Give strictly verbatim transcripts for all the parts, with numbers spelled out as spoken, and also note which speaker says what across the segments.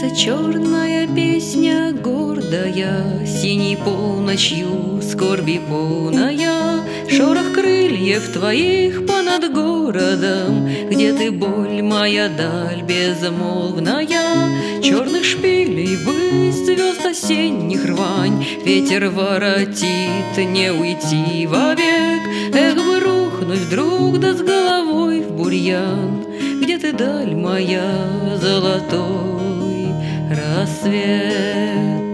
Speaker 1: Птица черная, песня гордая, синей полночью скорби полная, шорох крыльев твоих понад городом, где ты, боль моя, даль безмолвная, черных шпилей высь, звезд осенних рвань, ветер воротит, не уйти вовек. Эх бы рухнуть вдруг, да с головой в бурьян, где ты, даль моя, золотой рассвет.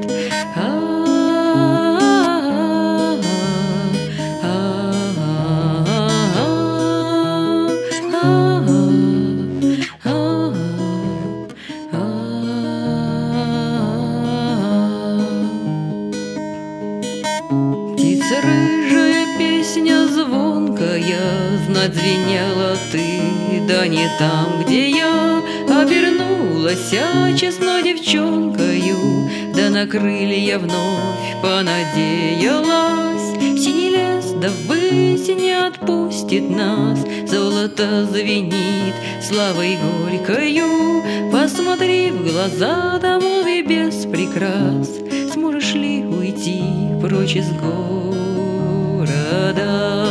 Speaker 1: Птица рыжая, песня звонкая, знать звенела ты, да не там, где я обернулась честной девчонкою, да на крылья вновь понадеялась. Синий лес да ввысь не отпустит нас, золото звенит славой горькою. Посмотри в глаза, да молви без прикрас, сможешь ли уйти прочь из города?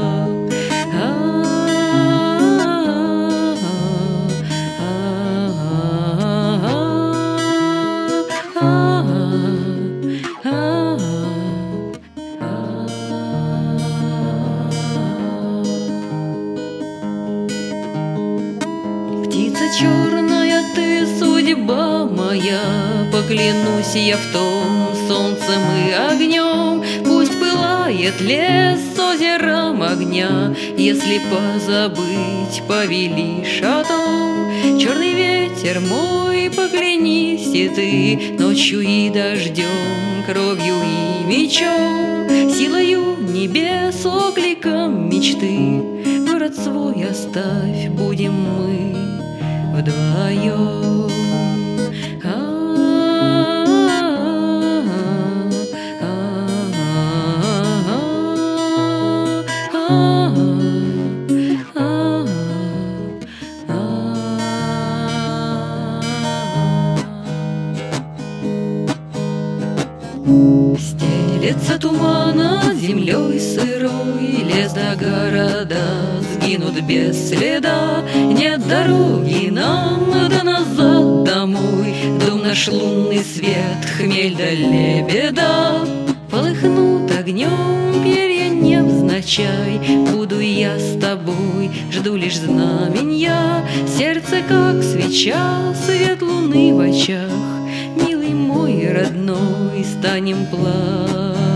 Speaker 1: Птица черная, ты судьба моя, поклянусь я в том солнцем и огнем. Пусть пылает лес с озером огня, если позабыть повелишь о том. Черный ветер мой, поклянись и ты, ночью и дождем, кровью и мечом, силою небес, окликом мечты, город свой оставь, будем мы вдвоем. Стелется туман над землей сырой, лес до города сгинут без следа. Нет дороги нам да назад домой, дом наш лунный свет, хмель да лебеда. Полыхнут огнем перья невзначай, буду я с тобой, жду лишь знаменья. Сердце как свеча, свет луны в очах, милый мой родной, станем плакать.